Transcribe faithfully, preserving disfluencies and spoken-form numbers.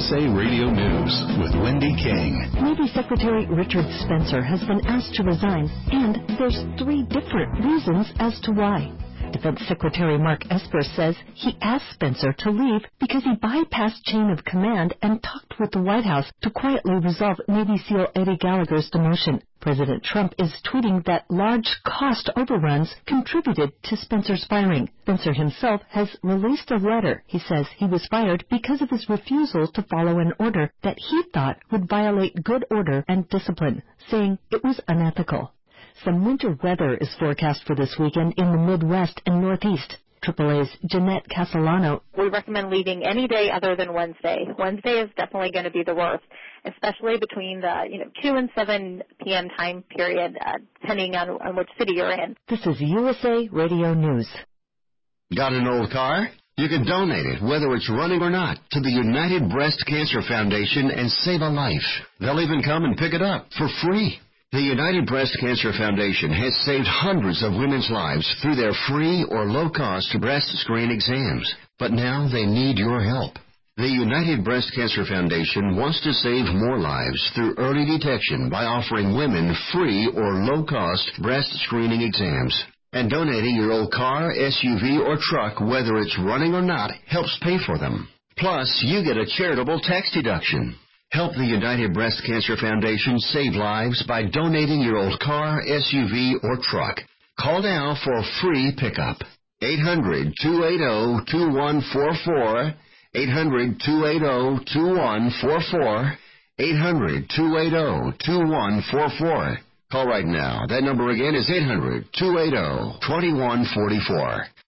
S A Radio News with Wendy King. Navy Secretary Richard Spencer has been asked to resign, and there's three different reasons as to why. Defense Secretary Mark Esper says he asked Spencer to leave because he bypassed chain of command and talked with the White House to quietly resolve Navy SEAL Eddie Gallagher's demotion. President Trump is tweeting that large cost overruns contributed to Spencer's firing. Spencer himself has released a letter. He says he was fired because of his refusal to follow an order that he thought would violate good order and discipline, saying it was unethical. Some winter weather is forecast for this weekend in the Midwest and Northeast. triple A's Jeanette Castellano. We recommend leaving any day other than Wednesday. Wednesday is definitely going to be the worst, especially between the you know two and seven p.m. time period, uh, depending on, on which city you're in. This is U S A Radio News. Got an old car? You can donate it, whether it's running or not, to the United Breast Cancer Foundation and save a life. They'll even come and pick it up for free. The United Breast Cancer Foundation has saved hundreds of women's lives through their free or low-cost breast screen exams. But now they need your help. The United Breast Cancer Foundation wants to save more lives through early detection by offering women free or low-cost breast screening exams. And donating your old car, S U V, or truck, whether it's running or not, helps pay for them. Plus, you get a charitable tax deduction. Help the United Breast Cancer Foundation save lives by donating your old car, S U V, or truck. Call now for a free pickup. eight hundred, two eight zero, two one four four, eight hundred, two eight zero, two one four four, eight hundred, two eight zero, two one four four. Call right now. That number again is eight hundred, two eight zero, two one four four.